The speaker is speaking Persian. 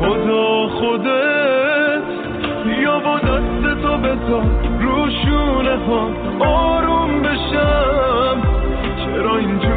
خدا خودت یا با دست تو بذار رو شونه ها آروم بشم. چرا اینجا